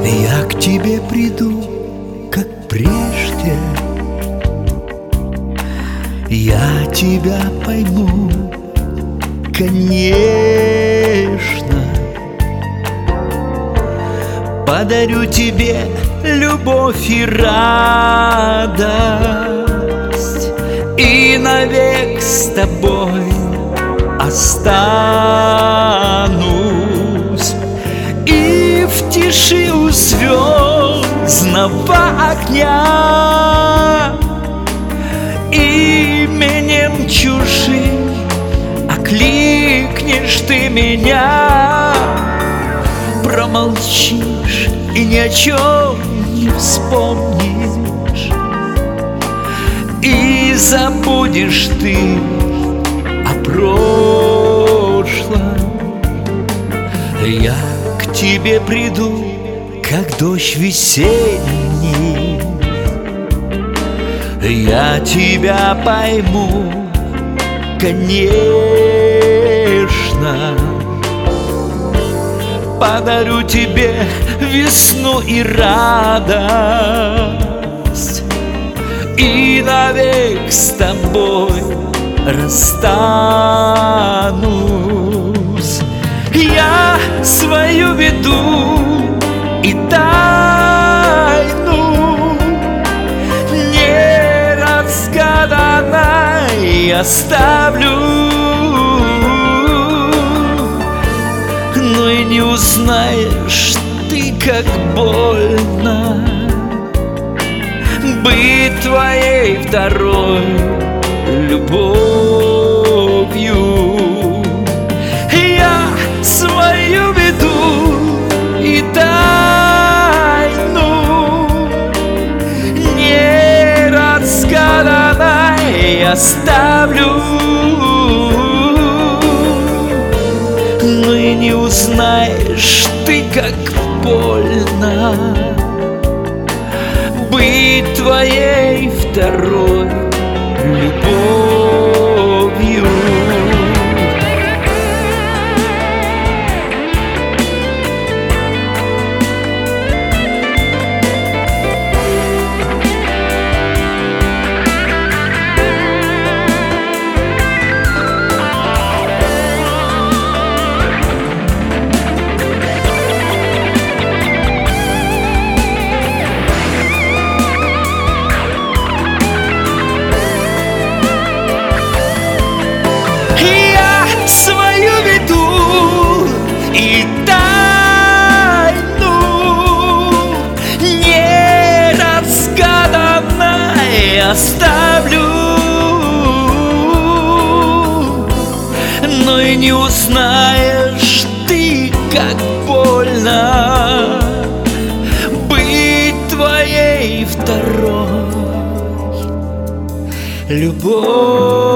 Я к тебе приду, как прежде. Я тебя пойму, конечно. Подарю тебе любовь и радость, и навек с тобой останусь. И в тиши у звездного огня именем чужим окликнешь ты меня. Промолчишь и ни о чем не вспомнишь, и забудешь ты о прошлом. Я к тебе приду, как дождь весенний. Я тебя пойму, конечно. Подарю тебе весну и радость, и навек с тобой расстанусь. Я свою беду и тайну неразгаданной оставлю, но и не узнаешь ты, как больно быть твоей второй любовью. Я свою беду и тайну неразгаданной оставлю, но и не узнаешь ты, как больно быть твоей второй любовью. Свою беду и тайну неразгаданной оставлю, но и не узнаешь ты, как больно быть твоей второй любовью.